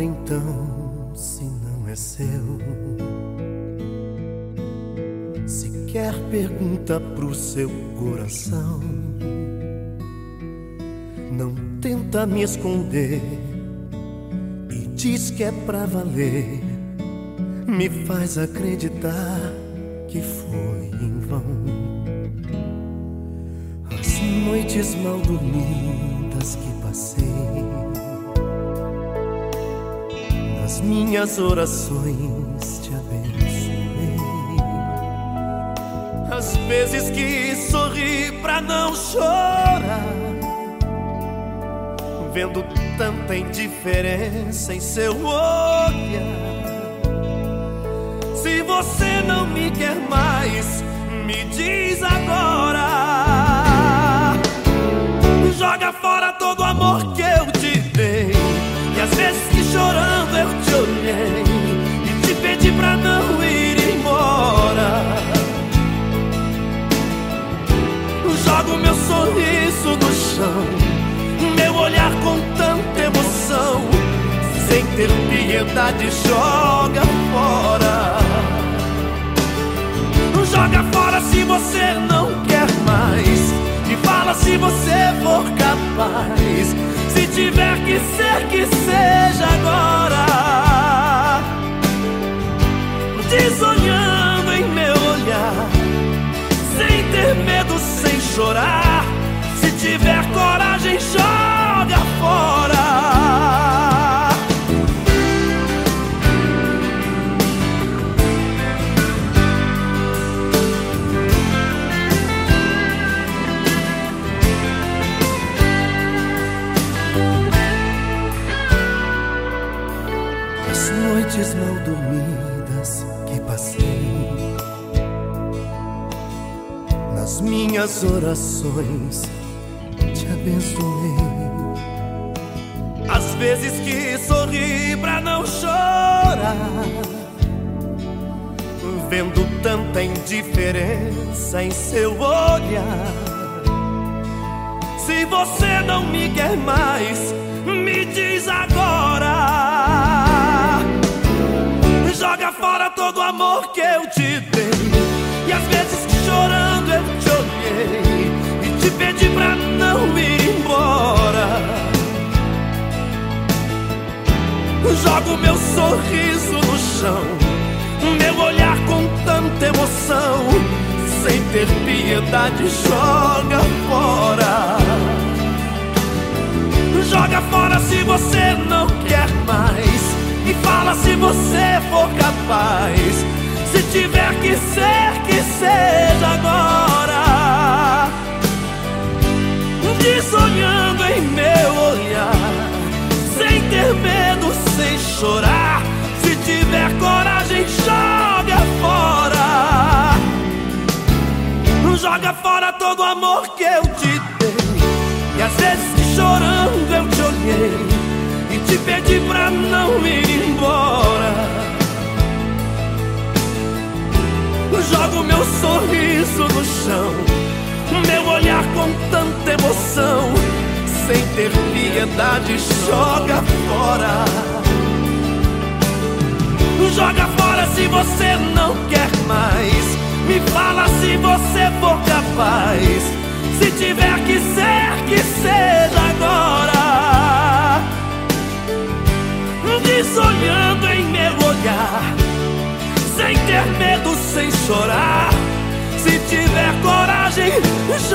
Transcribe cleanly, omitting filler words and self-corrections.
então, se não é seu? Se quer, pergunta pro seu coração. Não tenta me esconder e diz que é pra valer. Me faz acreditar que foi em vão. As noites mal dormidas que passei, nas minhas orações te abençoei. As vezes que sorri pra não chorar, vendo tanta indiferença em seu olhar. Se você não me quer mais, me diz agora. Joga fora todo o amor que eu te dei. E às vezes que chorando eu te olhei e te pedi pra não ir embora. Jogo meu sorriso no chão, meu olhar com tanta emoção. Sem ter piedade, joga fora. Joga fora se você não quer mais. Me fala se você for capaz. Se tiver que ser, que seja agora. Desolhando em meu olhar, sem ter medo, sem chorar. Se tiver coragem, joga fora. As noites mal dormidas que passei, nas minhas orações te abençoei. Às vezes que sorri pra não chorar, vendo tanta indiferença em seu olhar. Se você não me quer mais, me diz agora. Joga fora todo o amor que eu te dei. E às vezes que chorando eu te olhei e te pedi pra não ir embora. Jogo meu sorriso no chão, meu olhar com tanta emoção. Sem ter piedade, joga fora. Joga fora se você não quer mais. Me fala se você for capaz. Se tiver que ser, que seja agora. Desolhando em meu olhar, sem ter medo, sem chorar. Se tiver coragem, joga fora. Joga fora todo o amor que eu te dei. E às vezes que chorando eu te olhei e te pedi pra não ir embora. Jogo meu sorriso no chão, meu olhar com tanta emoção. Sem ter piedade, joga fora. Joga fora se você não quer mais. Me fala se você for capaz. Se tiver que ser, que seja agora. Desolhando em meu olhar, sem ter medo, sem chorar. Se tiver coragem,